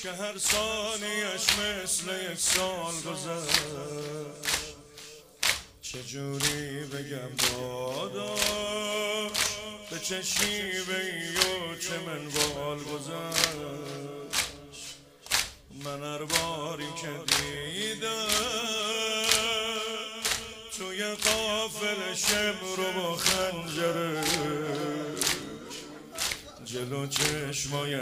که هر ثانیش مثل یک سال گذشت. چجوری بگم داداش به چه شیوه‌ای و چه منوال گذشت. من هر باری که دیدم توی قافل شمر و با خنجره جلو چشمای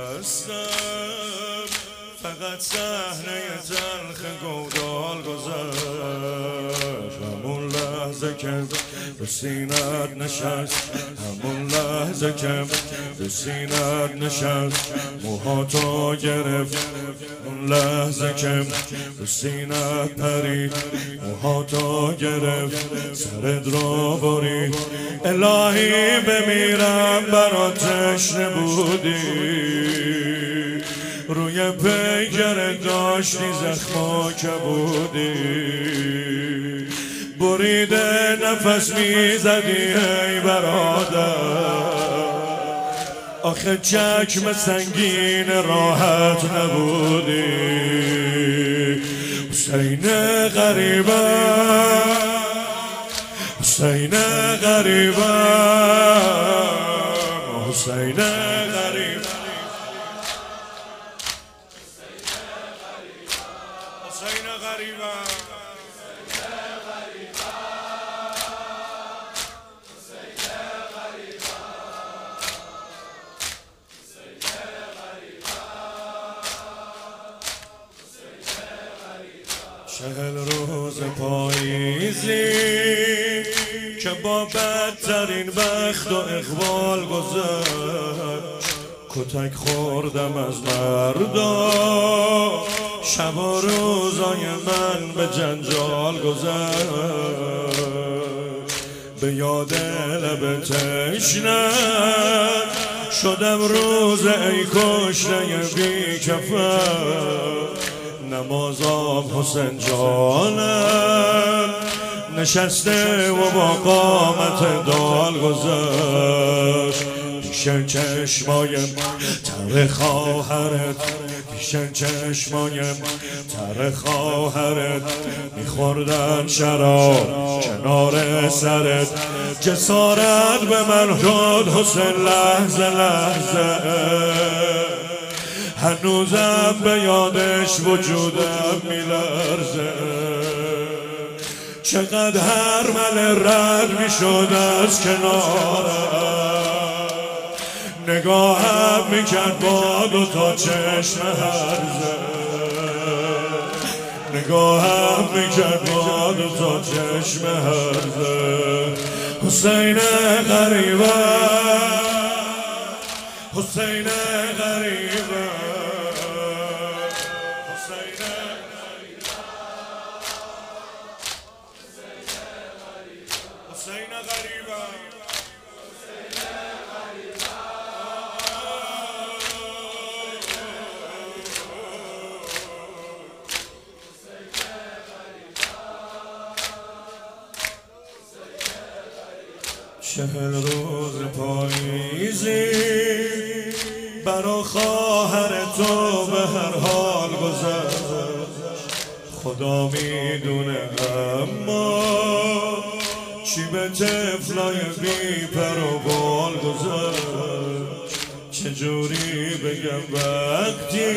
خستم فقط صحنه تلخ گودال گذشت. همون لحظه که رو سینت نشست، همون لحظه که رو سینت نشست، موهاتو گرفت. اون لحظه که رو سینت پرید، موهاتو گرفت، سرت رو برید. الهی بمیرم برات تشنه بودی، روی پیکر داشتی زخما کبودی، بریده نفس میزدی ای برادر، آخه چکم سنگین راحت نبودی. حسین غریبم، حسین غریبم، حسین غریبم، حسین غریبم. چهل روز پاییزی که با بدترین بخت و اقبال گذشت. کتک خوردم از مردا، شب و روزای من به جنجال گذشت. به یاد لب تشنه‌ام شدم روز ای کشته بی کفن. نمازم حسین جانم نشسته و با قامت دال گذشت. پیش چشمایم تر خواهرت، پیش چشمایم تر خواهرت میخوردن شراب کنار سرت. جسارت به من شد حسین لحظه لحظه، هنوزم به یادش وجودم میلرزه. چقدر هرمل رد میشد از کنارم، نگاهم میکرد با دوتا چشم هرزه، نگاهم میکرد با دوتا چشم هرزه. حسین غریبم، حسین غریبم، حسین غریبم، حسین غریبم. چهل روز پاییزی برا خواهر تو به هر حال گذشت. خدا میدونه اما چی به طفلای بی پر و بال گذشت. چجوری بگم وقتی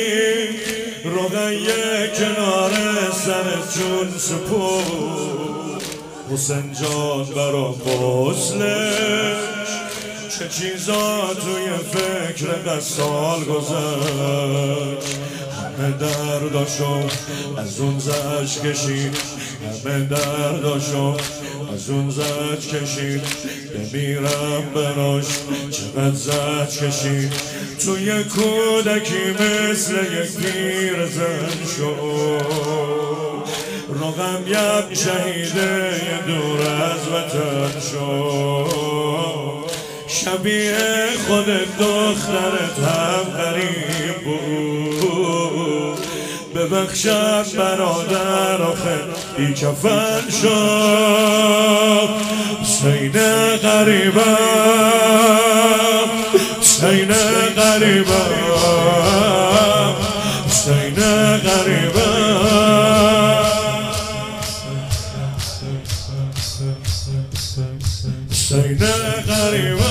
رقیه کنار سر جون سپرد. حسین جان برا غسلش چه چیزا توی فکر قصال گذشت. همه درداشو از اون زج کشید، همه درداشو از اون زج کشید. بمیرم براش چقدر زج کشید. توی کودکی مثل یک پیر زن شد. رقم یم شهیده دور از وطن شد. شبیه خودت دخترت هم غریب بود. ببخشم برادر آخه بی کفن شد. حسین غریبم، حسین غریبم، سینه غریبه